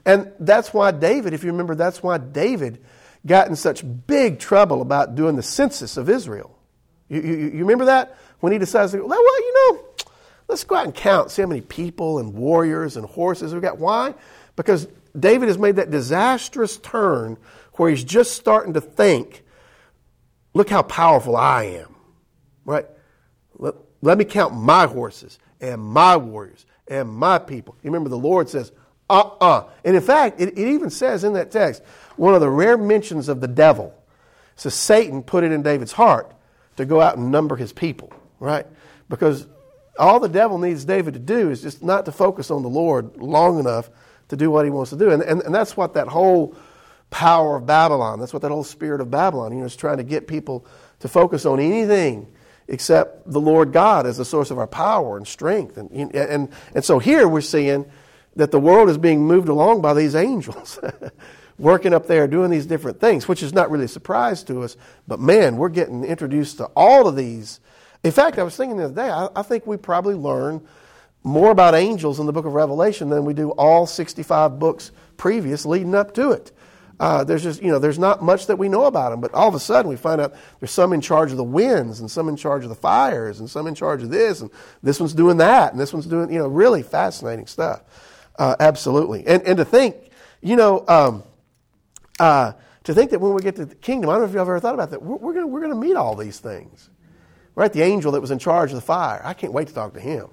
And that's why David, if you remember, that's why David got in such big trouble about doing the census of Israel. You remember that? When he decides to go, well, let's go out and count, see how many people and warriors and horses we got. Why? Because David has made that disastrous turn where he's just starting to think, look how powerful I am, right? Let me count my horses and my warriors and my people. You remember the Lord says, And in fact, it even says in that text, one of the rare mentions of the devil. So Satan put it in David's heart to go out and number his people, right? Because all the devil needs David to do is just not to focus on the Lord long enough to do what he wants to do. And that's what that whole power of Babylon, that's what that whole spirit of Babylon, is trying to get people to focus on anything except the Lord God as the source of our power and strength. And so here we're seeing that the world is being moved along by these angels, working up there, doing these different things, which is not really a surprise to us. But man, we're getting introduced to all of these. In fact, I was thinking the other day, I think we probably learn more about angels in the book of Revelation than we do all 65 books previous leading up to it. There's just, there's not much that we know about them, but all of a sudden we find out there's some in charge of the winds and some in charge of the fires and some in charge of this and this one's doing that and this one's doing, really fascinating stuff. Absolutely. And to think, to think that when we get to the kingdom, I don't know if you've ever thought about that, we're going to meet all these things. Right? The angel that was in charge of the fire. I can't wait to talk to him,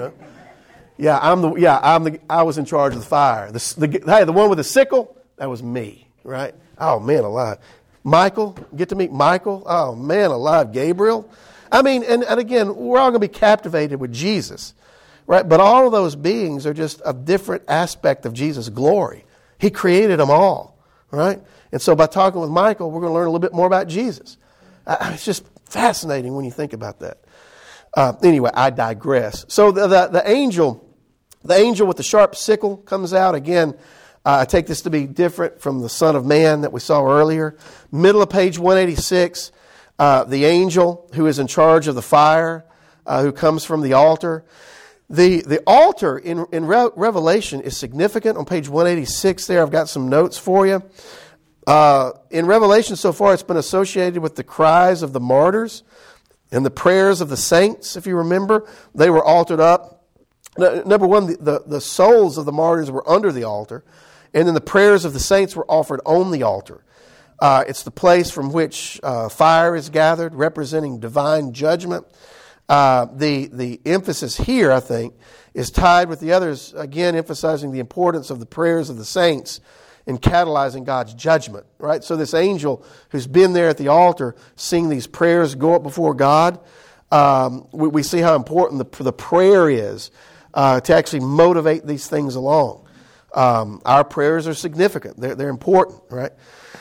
I was in charge of the fire. The one with the sickle, that was me. Right? Oh, man alive. Michael, get to meet Michael. Oh, man alive. Gabriel. I mean, and again, we're all going to be captivated with Jesus. Right? But all of those beings are just a different aspect of Jesus' glory. He created them all. Right? And so by talking with Michael, we're going to learn a little bit more about Jesus. It's just fascinating when you think about that. Anyway, I digress. So the angel with the sharp sickle comes out again. I take this to be different from the Son of Man that we saw earlier. Middle of page 186, the angel who is in charge of the fire, who comes from the altar. The altar in Revelation is significant. On page 186 there, I've got some notes for you. In Revelation so far, it's been associated with the cries of the martyrs and the prayers of the saints. If you remember, they were altered up. Number one, the souls of the martyrs were under the altar. And then the prayers of the saints were offered on the altar. It's the place from which fire is gathered, representing divine judgment. The emphasis here, I think, is tied with the others, again, emphasizing the importance of the prayers of the saints in catalyzing God's judgment. Right? So this angel who's been there at the altar, seeing these prayers go up before God, we see how important the prayer is to actually motivate these things along. Our prayers are significant. They're important, right?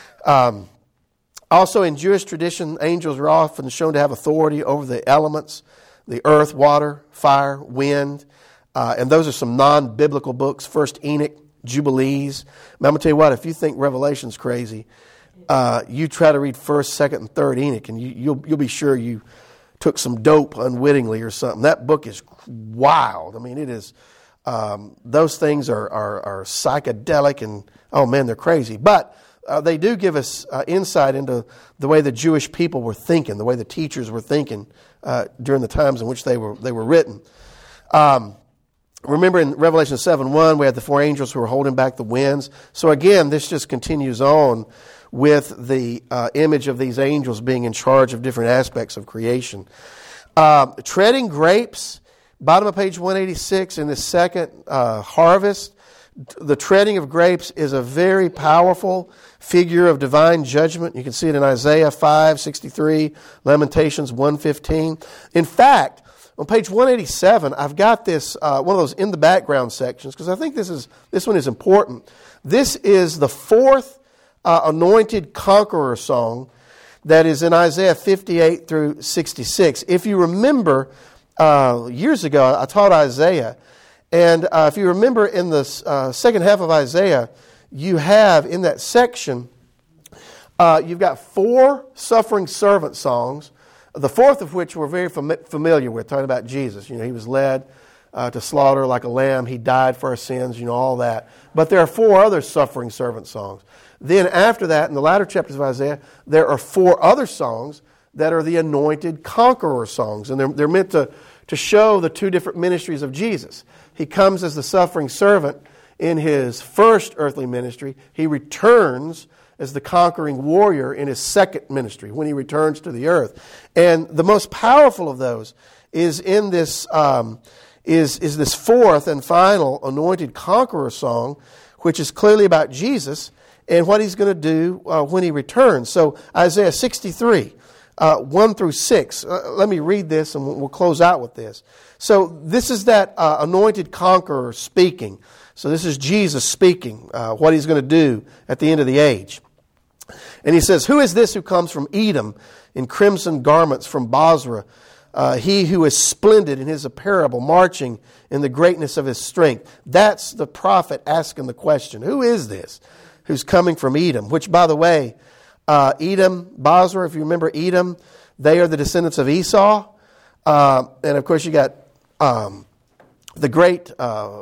Also in Jewish tradition, angels are often shown to have authority over the elements, the earth, water, fire, wind. And those are some non-biblical books. First Enoch, Jubilees. I'm going to tell you what, if you think Revelation's crazy, you try to read 1st, 2nd, and 3rd Enoch, and you'll be sure you took some dope unwittingly or something. That book is wild. I mean, it is... those things are psychedelic and, oh man, they're crazy. But they do give us insight into the way the Jewish people were thinking, the way the teachers were thinking during the times in which they were written. Remember in Revelation 7:1, we had the 4 angels who were holding back the winds. So again, this just continues on with the image of these angels being in charge of different aspects of creation. Treading grapes. Bottom of page 186 in the second harvest, the treading of grapes is a very powerful figure of divine judgment. You can see it in Isaiah 5:63, Lamentations 1:15. In fact, on page 187, I've got this one of those in the background sections because I think this one is important. This is the 4th anointed conqueror song that is in Isaiah 58 through 66. If you remember, years ago, I taught Isaiah, and if you remember in the second half of Isaiah, you have in that section, you've got 4 suffering servant songs, the 4th of which we're very familiar with, talking about Jesus. He was led to slaughter like a lamb. He died for our sins, all that. But there are 4 other suffering servant songs. Then after that, in the latter chapters of Isaiah, there are 4 other songs that are the anointed conqueror songs. And they're meant to show the 2 different ministries of Jesus. He comes as the suffering servant in his first earthly ministry. He returns as the conquering warrior in his second ministry, when he returns to the earth. And the most powerful of those is in this is this 4th and final anointed conqueror song, which is clearly about Jesus and what he's going to do when he returns. So Isaiah 63, 1 through 6. Let me read this and we'll close out with this. So this is that anointed conqueror speaking. So this is Jesus speaking, what he's going to do at the end of the age. And he says, "Who is this who comes from Edom in crimson garments from Bozrah? He who is splendid in his apparel, marching in the greatness of his strength." That's the prophet asking the question. Who is this who's coming from Edom? Which, by the way, Edom, Bozrah, if you remember Edom, they are the descendants of Esau. And of course you got the great,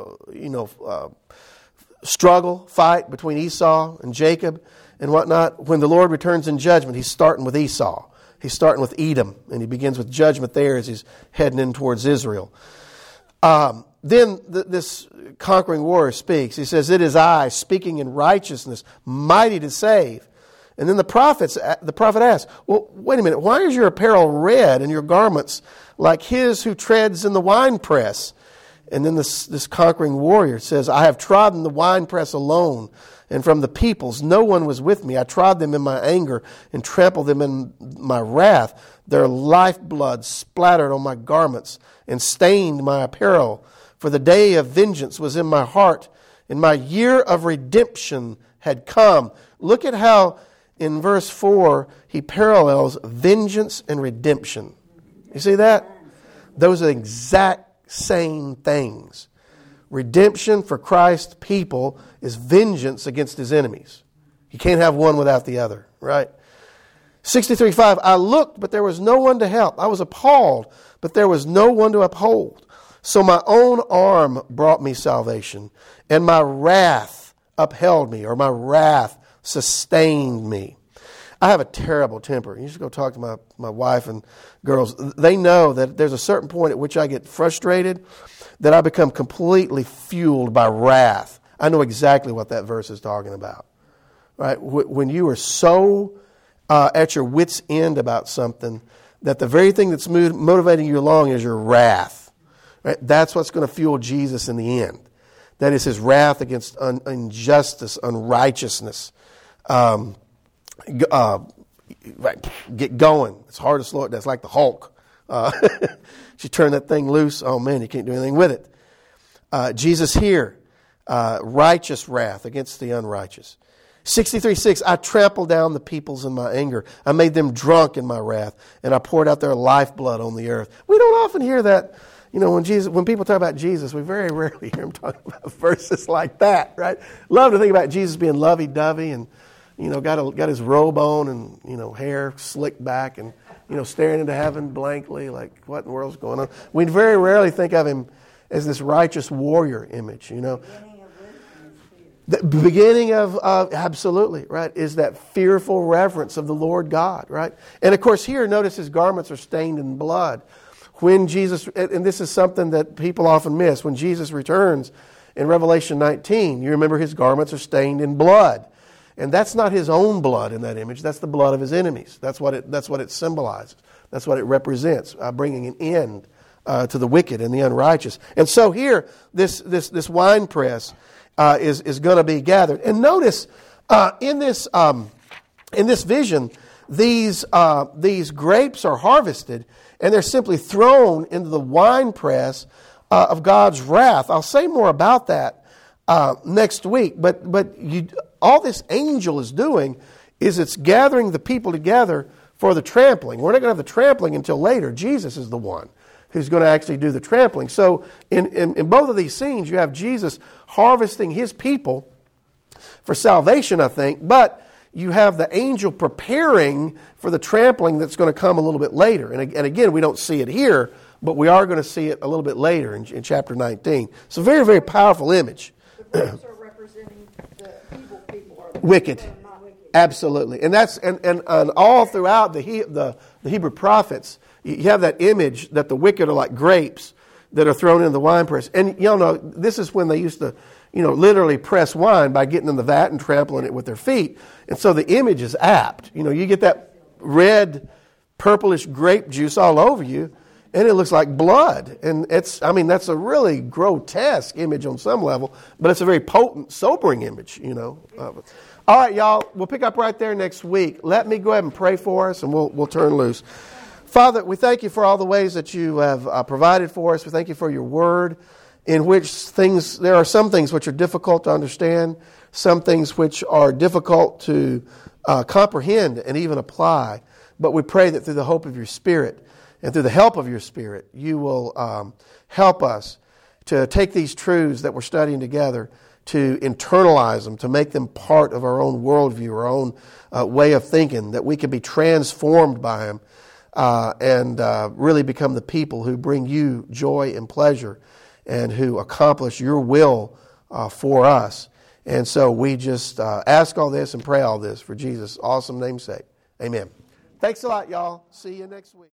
fight between Esau and Jacob and whatnot. When the Lord returns in judgment, he's starting with Esau. He's starting with Edom, and he begins with judgment there as he's heading in towards Israel. Then this conquering warrior speaks. He says, "It is I, speaking in righteousness, mighty to save." And then the prophet asks, "Well, wait a minute, why is your apparel red and your garments like his who treads in the winepress?" And then this conquering warrior says, "I have trodden the winepress alone, and from the peoples no one was with me. I trod them in my anger and trampled them in my wrath. Their lifeblood splattered on my garments and stained my apparel. For the day of vengeance was in my heart, and my year of redemption had come." Look at how in verse 4 he parallels vengeance and redemption. You see that? Those are the exact same things. Redemption for Christ's people is vengeance against his enemies. You can't have one without the other, right? 63:5, "I looked, but there was no one to help. I was appalled, but there was no one to uphold. So my own arm brought me salvation, and my wrath upheld me," or my wrath sustained me. I have a terrible temper. You should go talk to my wife and girls. They know that there's a certain point at which I get frustrated, that I become completely fueled by wrath. I know exactly what that verse is talking about. Right? When you are so at your wit's end about something that the very thing that's motivating you along is your wrath. Right? That's what's going to fuel Jesus in the end. That is his wrath against injustice, unrighteousness. Get going. It's hard to slow it down. It's like the Hulk. You turn that thing loose, oh man, you can't do anything with it. Jesus here, righteous wrath against the unrighteous. 63:6, "I trampled down the peoples in my anger. I made them drunk in my wrath, and I poured out their lifeblood on the earth." We don't often hear that. When people talk about Jesus, we very rarely hear them talk about verses like that, right? Love to think about Jesus being lovey-dovey and got his robe on and hair slicked back and staring into heaven blankly, like what in the world's going on? We very rarely think of him as this righteous warrior image. The beginning of absolutely right is that fearful reverence of the Lord God, right? And of course here, notice his garments are stained in blood. When Jesus, and this is something that people often miss, when Jesus returns in Revelation 19, you remember his garments are stained in blood. And that's not his own blood in that image. That's the blood of his enemies. That's what it symbolizes. That's what it represents, bringing an end to the wicked and the unrighteous. And so here, this winepress is going to be gathered. And notice in this vision, these grapes are harvested, and they're simply thrown into the winepress of God's wrath. I'll say more about that next week. But all this angel is doing is it's gathering the people together for the trampling. We're not going to have the trampling until later. Jesus is the one who's going to actually do the trampling. So in both of these scenes, you have Jesus harvesting his people for salvation, I think, but you have the angel preparing for the trampling that's going to come a little bit later. And again, we don't see it here, but we are going to see it a little bit later in chapter 19. It's a very, very powerful image. The grapes are representing the evil people. Or the Wicked. people that are not wicked. Absolutely. And that's and all throughout the Hebrew prophets, you have that image that the wicked are like grapes that are thrown in the winepress. And y'all know, this is when they used to, literally press wine by getting in the vat and trampling it with their feet. And so the image is apt. You get that red, purplish grape juice all over you, and it looks like blood. And that's a really grotesque image on some level, but it's a very potent, sobering image, All right, y'all, we'll pick up right there next week. Let me go ahead and pray for us, and we'll turn loose. Father, we thank you for all the ways that you have provided for us. We thank you for your word, in which there are some things which are difficult to understand, some things which are difficult to comprehend and even apply. But we pray that through the hope of your Spirit and through the help of your Spirit, you will help us to take these truths that we're studying together, to internalize them, to make them part of our own worldview, our own way of thinking, that we can be transformed by them and really become the people who bring you joy and pleasure and who accomplish your will for us. And so we just ask all this and pray all this for Jesus' awesome name's sake. Amen. Thanks a lot, y'all. See you next week.